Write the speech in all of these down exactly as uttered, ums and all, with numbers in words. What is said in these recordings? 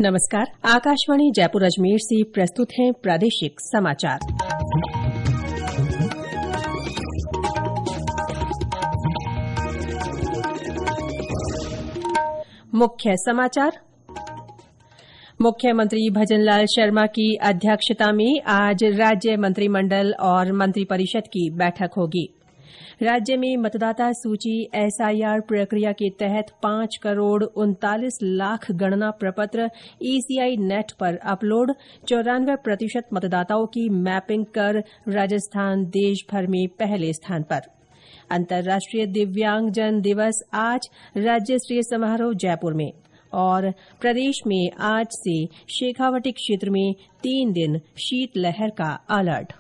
नमस्कार। आकाशवाणी जयपुर अजमेर से प्रस्तुत हैं प्रादेशिक समाचार। मुख्य समाचार। मुख्यमंत्री भजनलाल शर्मा की अध्यक्षता में आज राज्य मंत्रिमंडल और मंत्रिपरिषद की बैठक होगी। राज्य में मतदाता सूची एसआईआर प्रक्रिया के तहत पांच करोड़ उनतालीस लाख गणना प्रपत्र ईसीआई नेट पर अपलोड। चौरानवे प्रतिशत मतदाताओं की मैपिंग कर राजस्थान देश भर में पहले स्थान पर। अंतर्राष्ट्रीय दिव्यांगजन दिवस आज, राज्य स्तरीय समारोह जयपुर में। और प्रदेश में आज से शेखावाटी क्षेत्र में तीन दिन शीतलहर का अलर्ट।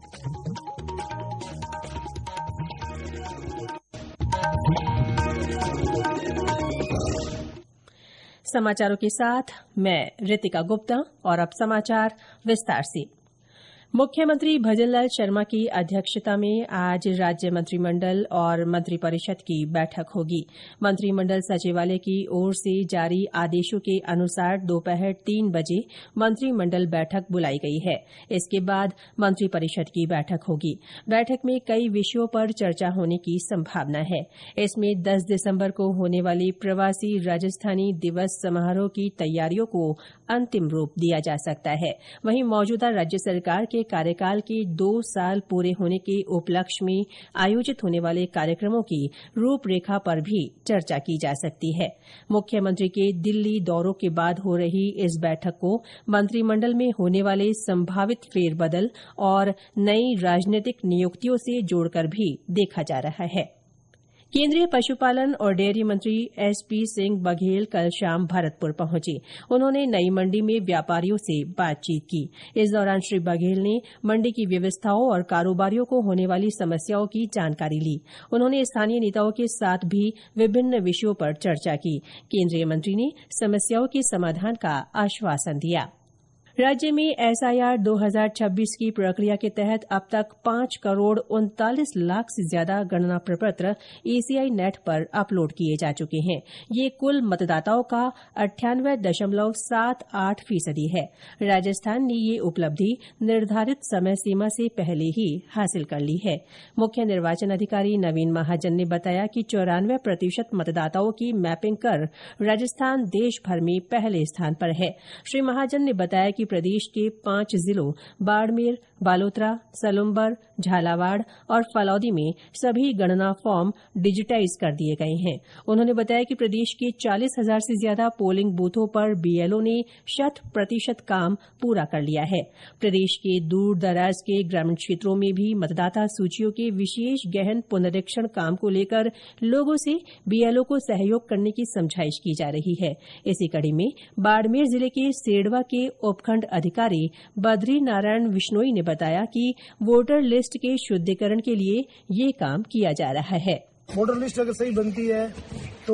समाचारों के साथ मैं रितिका गुप्ता और अब समाचार विस्तार से। मुख्यमंत्री भजनलाल शर्मा की अध्यक्षता में आज राज्य मंत्रिमंडल और मंत्रिपरिषद की बैठक होगी। मंत्रिमंडल सचिवालय की ओर से जारी आदेशों के अनुसार दोपहर तीन बजे मंत्रिमंडल बैठक बुलाई गई है। इसके बाद मंत्रिपरिषद की बैठक होगी। बैठक में कई विषयों पर चर्चा होने की संभावना है। इसमें दस दिसंबर को होने वाली प्रवासी राजस्थानी दिवस समारोह की तैयारियों को अंतिम रूप दिया जा सकता है। वहीं मौजूदा राज्य सरकार के कार्यकाल के दो साल पूरे होने के उपलक्ष्य में आयोजित होने वाले कार्यक्रमों की रूपरेखा पर भी चर्चा की जा सकती है। मुख्यमंत्री के दिल्ली दौरों के बाद हो रही इस बैठक को मंत्रिमंडल में होने वाले संभावित फेरबदल और नई राजनीतिक नियुक्तियों से जोड़कर भी देखा जा रहा है। केंद्रीय पशुपालन और डेयरी मंत्री एसपी सिंह बघेल कल शाम भरतपुर पहुंचे। उन्होंने नई मंडी में व्यापारियों से बातचीत की। इस दौरान श्री बघेल ने मंडी की व्यवस्थाओं और कारोबारियों को होने वाली समस्याओं की जानकारी ली। उन्होंने स्थानीय नेताओं के साथ भी विभिन्न विषयों पर चर्चा की। केंद्रीय मंत्री ने समस्याओं के समाधान का आश्वासन दिया। राज्य में एसआईआर दो हज़ार छब्बीस की प्रक्रिया के तहत अब तक पांच करोड़ उनतालीस लाख से ज्यादा गणना प्रपत्र ईसीआई नेट पर अपलोड किए जा चुके हैं। ये कुल मतदाताओं का अट्ठानवे दशमलव सात आठ फीसदी है। राजस्थान ने ये उपलब्धि निर्धारित समय सीमा से पहले ही हासिल कर ली है। मुख्य निर्वाचन अधिकारी नवीन महाजन ने बताया कि चौरानवे प्रतिशत मतदाताओं की मैपिंग कर राजस्थान देश भर में पहले स्थान पर है। श्री महाजन ने बताया कि प्रदेश के पांच जिलों बाड़मेर, बालोतरा, सलुम्बर, झालावाड़ और फलौदी में सभी गणना फॉर्म डिजिटाइज कर दिए गए हैं। उन्होंने बताया कि प्रदेश के चालीस हजार से ज्यादा पोलिंग बूथों पर बीएलओ ने शत प्रतिशत काम पूरा कर लिया है। प्रदेश के दूर दराज के ग्रामीण क्षेत्रों में भी मतदाता सूचियों के विशेष गहन पुनरीक्षण काम को लेकर लोगों से बीएलओ को सहयोग करने की समझाइश की जा रही है। इसी कड़ी में बाड़मेर जिले के सेडवा के उपखंड अधिकारी बद्री नारायण विश्नोई ने बताया कि वोटर लिस्ट के शुद्धिकरण के लिए ये काम किया जा रहा है। वोटर लिस्ट अगर सही बनती है तो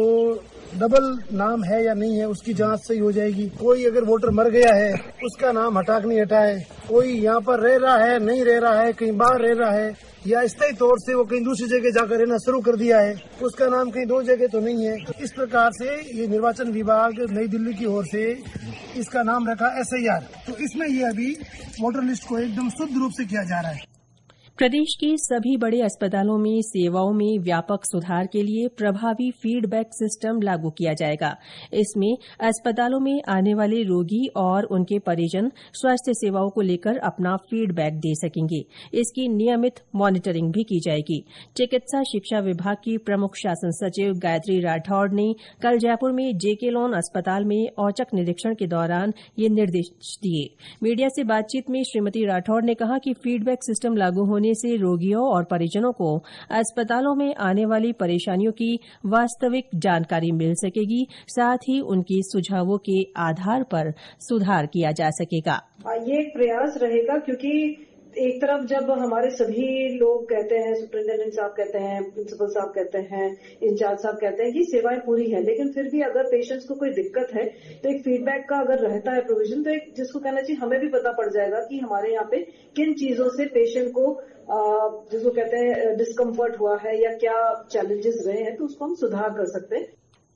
डबल नाम है या नहीं है उसकी जांच सही हो जाएगी। कोई अगर वोटर मर गया है उसका नाम हटा के नहीं हटा है, कोई यहाँ पर रह रहा है नहीं रह रहा है, कहीं बाहर रह रहा है या स्थायी तौर से वो कहीं दूसरी जगह जाकर रहना शुरू कर दिया है, उसका नाम कहीं दो जगह तो नहीं है। इस प्रकार से ये निर्वाचन विभाग नई दिल्ली की ओर से इसका नाम रखा एसआईआर। तो इसमें ये अभी वोटर लिस्ट को एकदम शुद्ध रूप से किया जा रहा है। प्रदेश के सभी बड़े अस्पतालों में सेवाओं में व्यापक सुधार के लिए प्रभावी फीडबैक सिस्टम लागू किया जाएगा। इसमें अस्पतालों में आने वाले रोगी और उनके परिजन स्वास्थ्य सेवाओं को लेकर अपना फीडबैक दे सकेंगे। इसकी नियमित मॉनिटरिंग भी की जाएगी। चिकित्सा शिक्षा विभाग की प्रमुख शासन सचिव गायत्री राठौड़ ने कल जयपुर में जेके लोन अस्पताल में औचक निरीक्षण के दौरान ये निर्देश दिए। मीडिया से बातचीत में श्रीमती राठौड़ ने कहा कि फीडबैक सिस्टम लागू होने से रोगियों और परिजनों को अस्पतालों में आने वाली परेशानियों की वास्तविक जानकारी मिल सकेगी, साथ ही उनके सुझावों के आधार पर सुधार किया जा सकेगा। ये एक प्रयास रहेगा क्योंकि एक तरफ जब हमारे सभी लोग कहते हैं, सुपरिटेंडेंट साहब कहते हैं, प्रिंसिपल साहब कहते हैं, इंचार्ज साहब कहते हैं कि सेवाएं पूरी है, लेकिन फिर भी अगर पेशेंट्स को कोई दिक्कत है तो एक फीडबैक का अगर रहता है प्रोविजन, तो एक जिसको कहना चाहिए हमें भी पता पड़ जाएगा कि हमारे यहाँ पे किन चीजों से पेशेंट को जिसको कहते हैं डिस्कम्फर्ट हुआ है या क्या चैलेंजेस रहे हैं, तो उसको हम सुधार कर सकते हैं।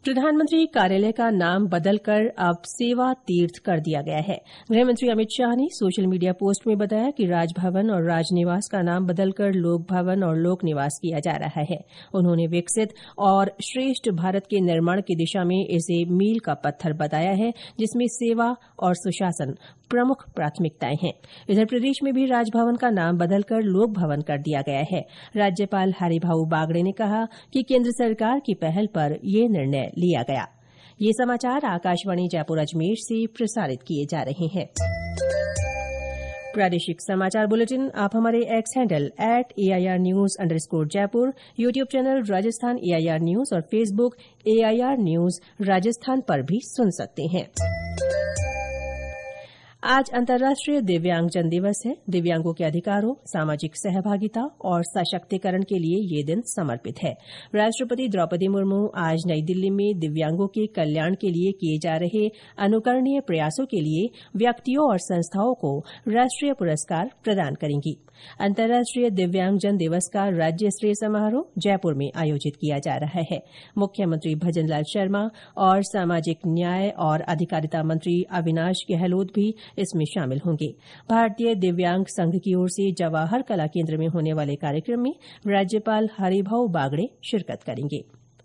प्रधानमंत्री कार्यालय का नाम बदलकर अब सेवा तीर्थ कर दिया गया है। गृहमंत्री अमित शाह ने सोशल मीडिया पोस्ट में बताया कि राजभवन और राजनिवास का नाम बदलकर लोक भवन और लोक निवास किया जा रहा है। उन्होंने विकसित और श्रेष्ठ भारत के निर्माण की दिशा में इसे मील का पत्थर बताया है, जिसमें सेवा और सुशासन प्रमुख प्राथमिकताएं हैं। इधर प्रदेश में भी राजभवन का नाम बदलकर लोक भवन कर दिया गया है। राज्यपाल हरिभाऊ बागड़े ने कहा कि केंद्र सरकार की पहल पर यह निर्णय लिया गया। ये समाचार आकाशवाणी जयपुर अजमेर से प्रसारित किए जा रहे हैं। प्रादेशिक समाचार बुलेटिन आप हमारे X handle at AIR news underscore Jaipur, YouTube channel Rajasthan AIR news और फेसबुक एआईआर न्यूज राजस्थान पर भी सुन सकते हैं। आज अंतर्राष्ट्रीय दिव्यांगजन दिवस है। दिव्यांगों के अधिकारों, सामाजिक सहभागिता और सशक्तिकरण के लिए ये दिन समर्पित है। राष्ट्रपति द्रौपदी मुर्मू आज नई दिल्ली में दिव्यांगों के कल्याण के लिए किए जा रहे अनुकरणीय प्रयासों के लिए व्यक्तियों और संस्थाओं को राष्ट्रीय पुरस्कार प्रदान करेंगी। अंतर्राष्ट्रीय दिव्यांगजन दिवस का राज्य स्तरीय समारोह जयपुर में आयोजित किया जा रहा है। मुख्यमंत्री भजनलाल शर्मा और सामाजिक न्याय और अधिकारिता मंत्री अविनाश गहलोत भी इसमें शामिल होंगे। भारतीय दिव्यांग संघ की ओर से जवाहर कला केंद्र में होने वाले कार्यक्रम में राज्यपाल हरिभाऊ बागड़े शिरकत करेंगे।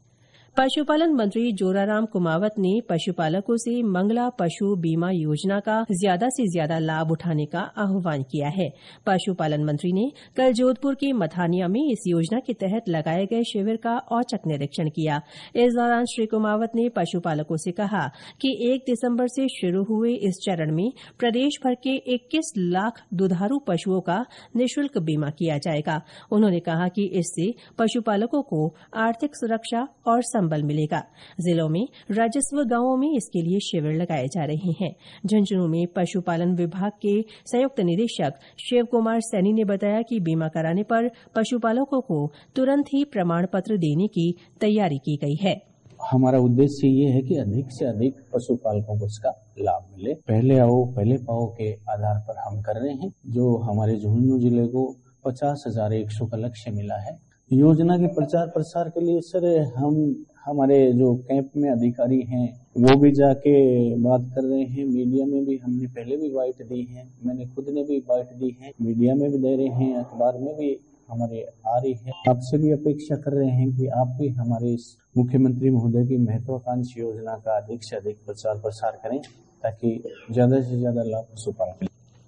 पशुपालन मंत्री जोराराम कुमावत ने पशुपालकों से मंगला पशु बीमा योजना का ज्यादा से ज्यादा लाभ उठाने का आह्वान किया है। पशुपालन मंत्री ने कल जोधपुर के मथानिया में इस योजना के तहत लगाए गए शिविर का औचक निरीक्षण किया। इस दौरान श्री कुमावत ने पशुपालकों से कहा कि एक दिसंबर से शुरू हुए इस चरण में प्रदेश भर के इक्कीस लाख दुधारू पशुओं का निःशुल्क बीमा किया जाएगा। उन्होंने कहा कि इससे पशुपालकों को आर्थिक सुरक्षा और संबल मिलेगा। जिलों में राजस्व गांवों में इसके लिए शिविर लगाए जा रहे हैं। झुंझुनू में पशुपालन विभाग के संयुक्त निदेशक शिव कुमार सैनी ने बताया कि बीमा कराने पर पशुपालकों को तुरंत ही प्रमाण पत्र देने की तैयारी की गई है। हमारा उद्देश्य ये है कि अधिक से अधिक पशुपालकों को इसका लाभ मिले। पहले आओ पहले पाओ के आधार पर हम कर रहे हैं। जो हमारे झुंझुनू जिले को पचास हजार एक सौ का लक्ष्य मिला है। योजना के प्रचार प्रसार के लिए सर हम हमारे जो कैंप में अधिकारी हैं वो भी जाके बात कर रहे हैं। मीडिया में भी हमने पहले भी बाइट दी है, मैंने खुद ने भी बाइट दी है, मीडिया में भी दे रहे हैं, अखबार में भी हमारे आ रही है। आपसे भी अपेक्षा कर रहे हैं कि आप भी हमारे इस मुख्यमंत्री महोदय की महत्वाकांक्षी योजना का अधिक से अधिक प्रचार प्रसार करें ताकि ज्यादा से ज्यादा लाभ पशुपालक।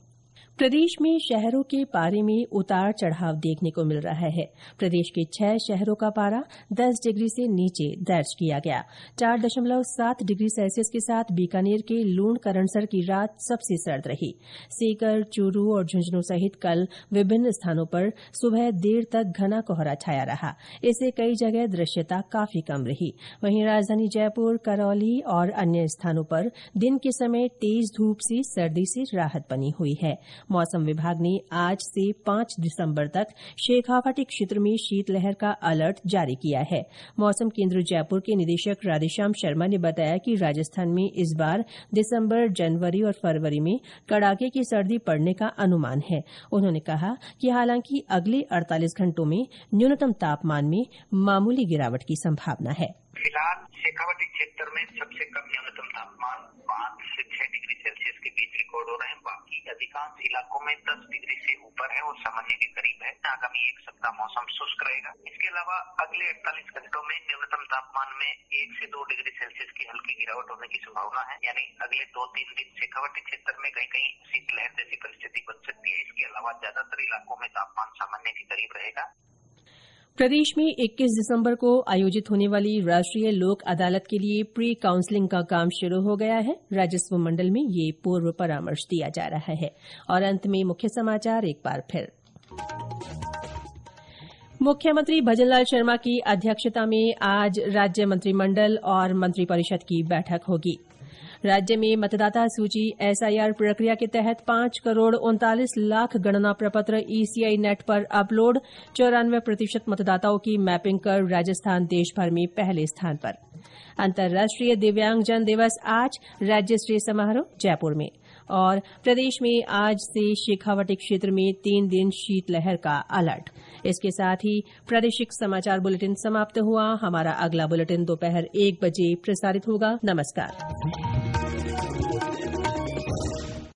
प्रदेश में शहरों के पारे में उतार चढ़ाव देखने को मिल रहा है। प्रदेश के छह शहरों का पारा दस डिग्री से नीचे दर्ज किया गया। चार दशमलव सात डिग्री सेल्सियस के साथ बीकानेर के लूण करणसर की रात सबसे सर्द रही। सीकर, चूरू और झुंझुनू सहित कल विभिन्न स्थानों पर सुबह देर तक घना कोहरा छाया रहा। इससे कई जगह दृश्यता काफी कम रही। वहीं राजधानी जयपुर, करौली और अन्य स्थानों पर दिन के समय तेज धूप से सर्दी से राहत बनी हुई है। मौसम विभाग ने आज से पांच दिसंबर तक शेखावाटी क्षेत्र में शीतलहर का अलर्ट जारी किया है। मौसम केंद्र जयपुर के निदेशक राधेश्याम शर्मा ने बताया कि राजस्थान में इस बार दिसंबर, जनवरी और फरवरी में कड़ाके की सर्दी पड़ने का अनुमान है। उन्होंने कहा कि हालांकि अगले अड़तालीस घंटों में न्यूनतम तापमान में मामूली गिरावट की संभावना है। फिलहाल शेखावाटी क्षेत्र में सबसे कम न्यूनतम तापमान पांच से छह डिग्री सेल्सियस के बीच रिकॉर्ड हो रहे हैं। बाकी अधिकांश इलाकों में दस डिग्री से ऊपर है और सामान्य के करीब है। आगामी एक सप्ताह मौसम शुष्क रहेगा। इसके अलावा अगले अड़तालीस घंटों में न्यूनतम तापमान में एक से दो डिग्री सेल्सियस की हल्की गिरावट होने की संभावना है। यानी अगले दो तीन दिन शेखावाटी क्षेत्र में कहीं कहीं शीतलहर जैसी परिस्थिति बन सकती है। इसके अलावा ज्यादातर इलाकों में तापमान सामान्य के करीब रहेगा। प्रदेश में इक्कीस दिसंबर को आयोजित होने वाली राष्ट्रीय लोक अदालत के लिए प्री काउंसलिंग का काम शुरू हो गया है। राजस्व मंडल में ये पूर्व परामर्श दिया जा रहा है। और अंत में मुख्य समाचार एक बार फिर। मुख्यमंत्री भजनलाल शर्मा की अध्यक्षता में आज राज्य मंत्रिमंडल और मंत्रिपरिषद की बैठक होगी। राज्य में मतदाता सूची एसआईआर प्रक्रिया के तहत पांच करोड़ उनतालीस लाख गणना प्रपत्र ईसीआई नेट पर अपलोड। चौरानवे प्रतिशत मतदाताओं की मैपिंग कर राजस्थान देशभर में पहले स्थान पर। अंतर्राष्ट्रीय दिव्यांगजन दिवस आज, राज्य स्तरीय समारोह जयपुर में। और प्रदेश में आज से शेखावाटी क्षेत्र में तीन दिन शीतलहर का अलर्ट। इसके साथ ही प्रादेशिक समाचार बुलेटिन समाप्त हुआ। हमारा अगला बुलेटिन दोपहर एक बजे प्रसारित होगा। नमस्कार।